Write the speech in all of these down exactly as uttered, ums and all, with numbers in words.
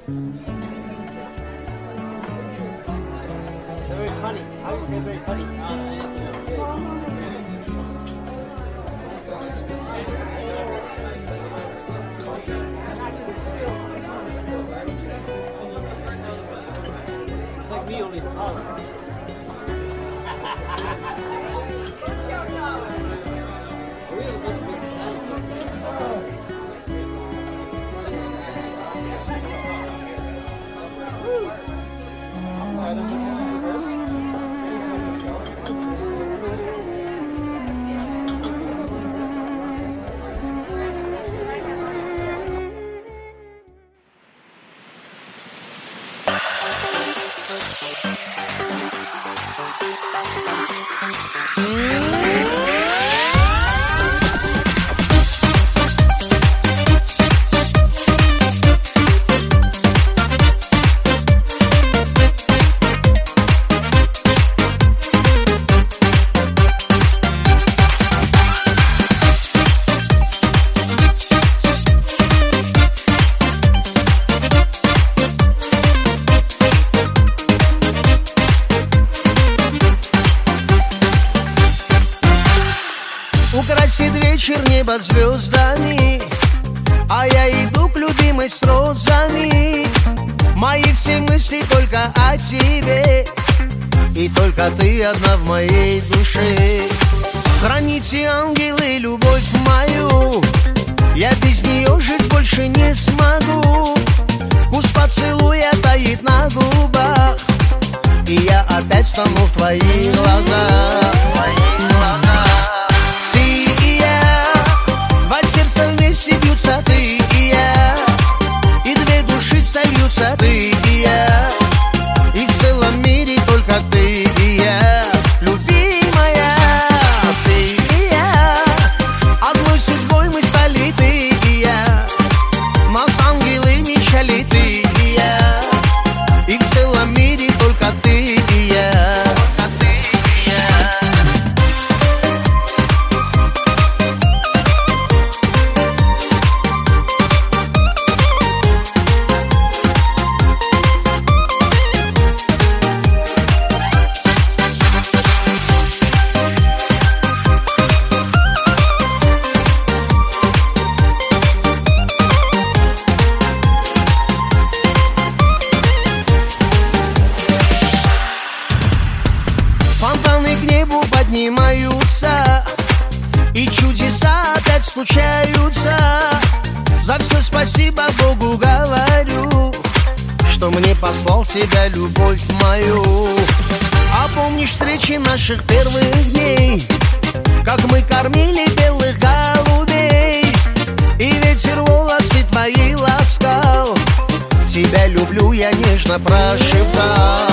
Very funny. I would say very funny. It's like me only taller. Украсит вечер небо звездами, а я иду к любимой с розами. Мои все мысли только о тебе, и только ты одна в моей душе. Храните, ангелы, любовь мою, я без нее жить больше не смогу. Вкус поцелуя таит на губах, и я опять стану в твоих глазах. Вместе бьются ты и я, и две души сольются, ты и я, и в целом мире только ты и я, любимая. Ты и я, одной судьбой мы стали, ты и я, нас ангелы мечтали, ты и я, и в целом мире только ты и я. Фонтаны к небу поднимаются, и чудеса опять случаются. За все спасибо Богу говорю, что мне послал тебя, любовь мою. А помнишь встречи наших первых дней, как мы кормили белых голубей, и ветер волосы твои ласкал. Тебя люблю, я нежно прошептал.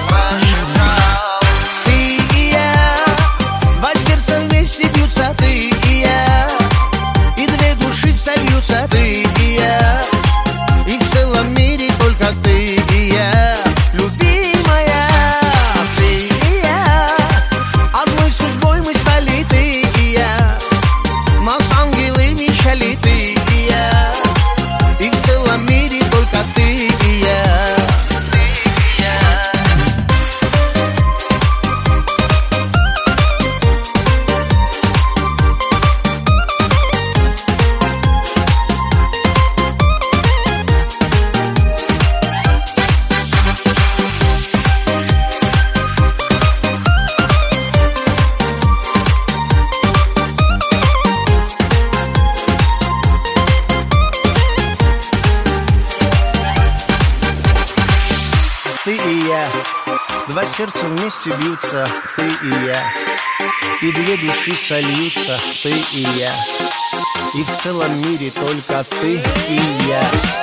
Вместе бьются ты и я, и две души сольются, ты и я, и в целом мире только ты и я, любимая. Ты и я, одной судьбой мы стали, ты и я, нас ангелы мечтали, ты и я, и в целом мире только ты и я. Ты и я, два сердца вместе бьются, ты и я, и две души сольются, ты и я, и в целом мире только ты и я.